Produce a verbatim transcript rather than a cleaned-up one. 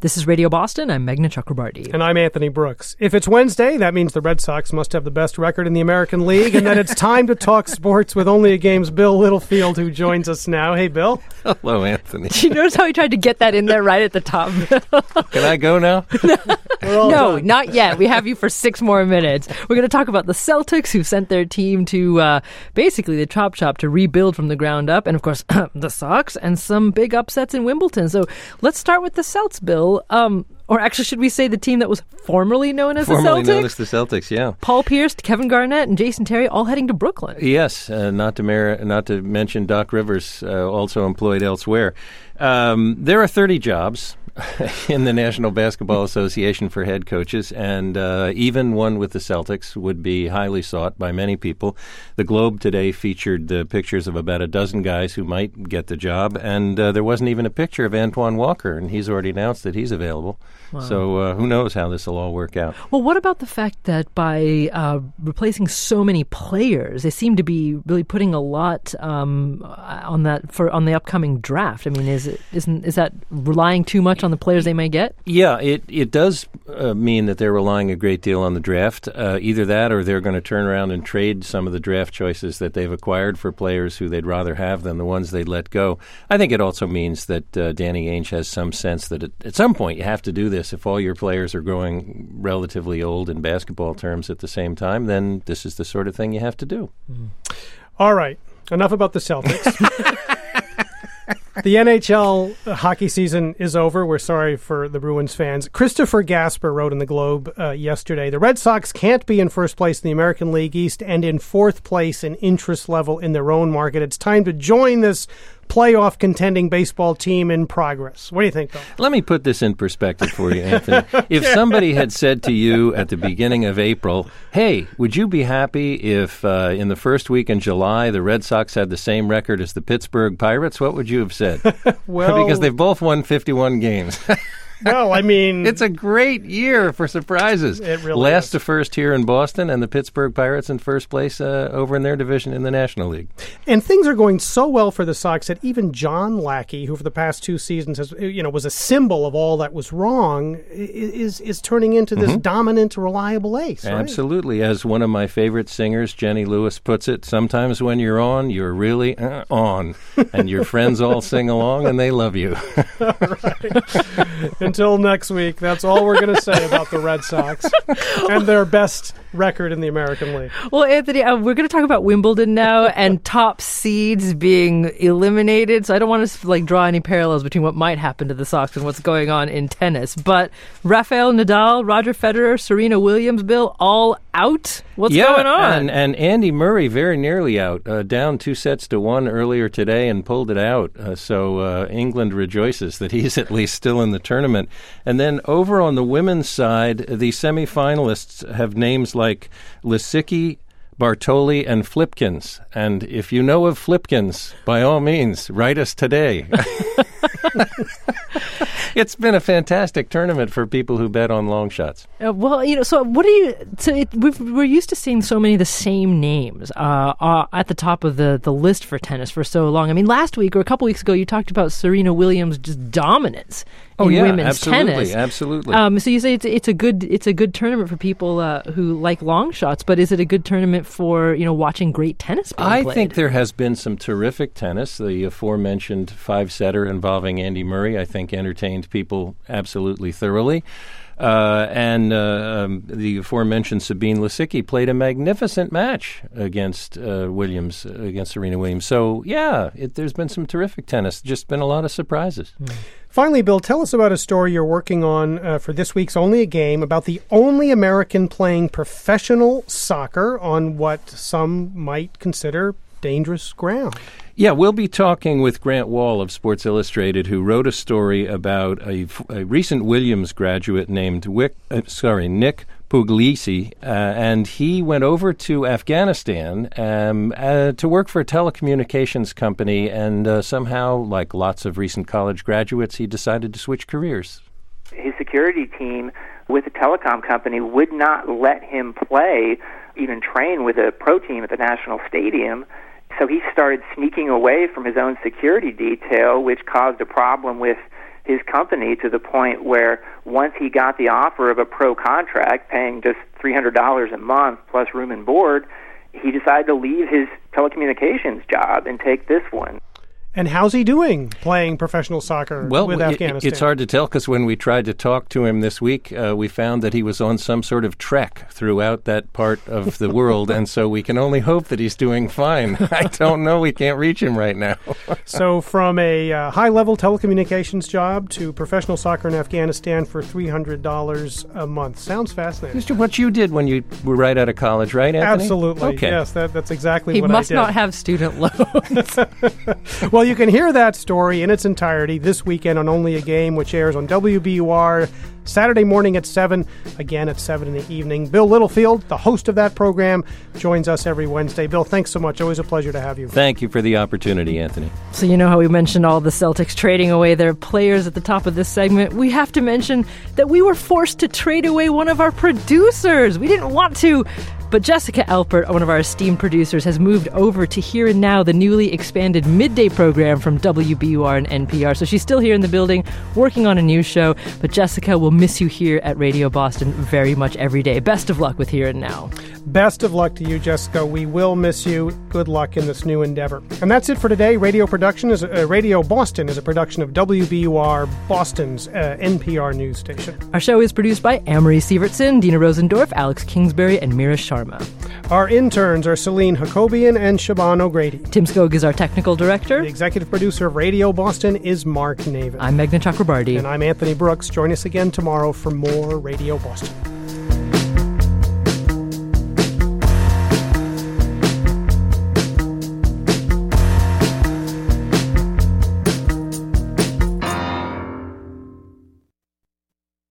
This is Radio Boston. I'm Meghna Chakrabarti. And I'm Anthony Brooks. If it's Wednesday, that means the Red Sox must have the best record in the American League, and then it's time to talk sports with Only a Game's Bill Littlefield, who joins us now. Hey, Bill. Hello, Anthony. Did you notice how he tried to get that in there right at the top? Can I go now? No, done. not yet. We have you for six more minutes. We're going to talk about the Celtics, who sent their team to uh, basically the chop shop to rebuild from the ground up, and of course, the Sox, and some big upsets in Wimbledon. So let's start with the Celts, Bill. Um, or actually, should we say the team that was formerly known as Formerly the Celtics? known as the Celtics, yeah. Paul Pierce, Kevin Garnett, and Jason Terry all heading to Brooklyn. Yes, uh, not to mer- not to mention Doc Rivers, uh, also employed elsewhere. Um, there are thirty jobs in the National Basketball Association for head coaches, and uh, even one with the Celtics would be highly sought by many people. The Globe today featured the pictures of about a dozen guys who might get the job, and uh, there wasn't even a picture of Antoine Walker, and he's already announced that he's available. Wow. So uh, who knows how this will all work out. Well, what about the fact that by uh, replacing so many players, they seem to be really putting a lot um, on that for on the upcoming draft? I mean, is it, isn't is that relying too much on the players they may get? Yeah, it, it does uh, mean that they're relying a great deal on the draft. Uh, either that or they're going to turn around and trade some of the draft choices that they've acquired for players who they'd rather have than the ones they'd let go. I think it also means that uh, Danny Ainge has some sense that it, at some point you have to do this. If all your players are growing relatively old in basketball terms at the same time, then this is the sort of thing you have to do. Mm. All right. Enough about the Celtics. The N H L hockey season is over. We're sorry for the Bruins fans. Christopher Gasper wrote in the Globe uh, yesterday, the Red Sox can't be in first place in the American League East and in fourth place in interest level in their own market. It's time to join this playoff contending baseball team in progress. What do you think, Bill? Let me put this in perspective for you, Anthony. If somebody had said to you at the beginning of April, hey, would you be happy if uh, in the first week in July the Red Sox had the same record as the Pittsburgh Pirates, what would you have said? Well, because they've both won fifty-one games. Well, I mean, it's a great year for surprises. It really Last is. to first here in Boston, and the Pittsburgh Pirates in first place uh, over in their division in the National League. And things are going so well for the Sox that even John Lackey, who for the past two seasons has, you know, was a symbol of all that was wrong, is is turning into this mm-hmm. dominant, reliable ace. Right? Absolutely, as one of my favorite singers, Jenny Lewis, puts it. Sometimes when you're on, you're really uh, on, and your friends all sing along, and they love you. All right. Until next week, that's all we're going to say about the Red Sox and their best record in the American League. Well, Anthony, uh, we're going to talk about Wimbledon now and top seeds being eliminated. So I don't want to like draw any parallels between what might happen to the Sox and what's going on in tennis. But Rafael Nadal, Roger Federer, Serena Williams, Bill, all out? What's yeah, going on? And, and Andy Murray very nearly out, uh, down two sets to one earlier today and pulled it out. Uh, so uh, England rejoices that he's at least still in the tournament. And then over on the women's side, the semifinalists have names like Lisicki, Bartoli, and Flipkins. And if you know of Flipkins, by all means, write us today. It's been a fantastic tournament for people who bet on long shots. Uh, well, you know, so what do you? So it, we've, we're used to seeing so many of the same names uh, uh, at the top of the, the list for tennis for so long. I mean, last week or a couple weeks ago, you talked about Serena Williams' just dominance in oh, yeah, women's absolutely, tennis. Absolutely, um, so you say it's it's a good it's a good tournament for people uh, who like long shots, but is it a good tournament for you know watching great tennis being I played? think there has been some terrific tennis. The aforementioned five-setter involving Andy Murray, I think, entertained people absolutely thoroughly. Uh, and uh, um, the aforementioned Sabine Lisicki played a magnificent match against uh, Williams, uh, against Serena Williams. So, yeah, it, there's been some terrific tennis. Just been a lot of surprises. Mm. Finally, Bill, tell us about a story you're working on uh, for this week's Only a Game about the only American playing professional soccer on what some might consider dangerous ground. Yeah, we'll be talking with Grant Wall of Sports Illustrated, who wrote a story about a, a recent Williams graduate named Wick, uh, sorry, Nick Puglisi, uh, and he went over to Afghanistan um, uh, to work for a telecommunications company, and uh, somehow, like lots of recent college graduates, he decided to switch careers. His security team with the telecom company would not let him play, even train with a pro team at the National Stadium. So he started sneaking away from his own security detail, which caused a problem with his company to the point where once he got the offer of a pro contract paying just three hundred dollars a month plus room and board, he decided to leave his telecommunications job and take this one. And how's he doing playing professional soccer well, with it, Afghanistan? It's hard to tell because when we tried to talk to him this week, uh, we found that he was on some sort of trek throughout that part of the world, and so we can only hope that he's doing fine. I don't know. We can't reach him right now. So from a uh, high-level telecommunications job to professional soccer in Afghanistan for three hundred dollars a month. Sounds fascinating. Mister What you did when you were right out of college, right, Anthony? Absolutely. Okay. Yes, that, that's exactly he what I did. He must not have student loans. Well, you can hear that story in its entirety this weekend on Only a Game, which airs on W B U R Saturday morning at seven, again at seven in the evening. Bill Littlefield, the host of that program, joins us every Wednesday. Bill, thanks so much. Always a pleasure to have you. Thank you for the opportunity, Anthony. So you know how we mentioned all the Celtics trading away their players at the top of this segment? We have to mention that we were forced to trade away one of our producers. We didn't want to, but Jessica Alpert, one of our esteemed producers, has moved over to Here and Now, the newly expanded midday program from W B U R and N P R. So she's still here in the building working on a new show, but Jessica will miss you here at Radio Boston very much every day. Best of luck with Here and Now. Best of luck to you, Jessica. We will miss you. Good luck in this new endeavor. And that's it for today. Radio Production is uh, Radio Boston is a production of W B U R, Boston's uh, N P R news station. Our show is produced by Amory Sievertson, Dina Rosendorf, Alex Kingsbury, and Mira Sharma. Our interns are Celine Hakobian and Shaban O'Grady. Tim Skog is our technical director. The executive producer of Radio Boston is Mark Navin. I'm Meghna Chakrabarty. And I'm Anthony Brooks. Join us again tomorrow for more Radio Boston.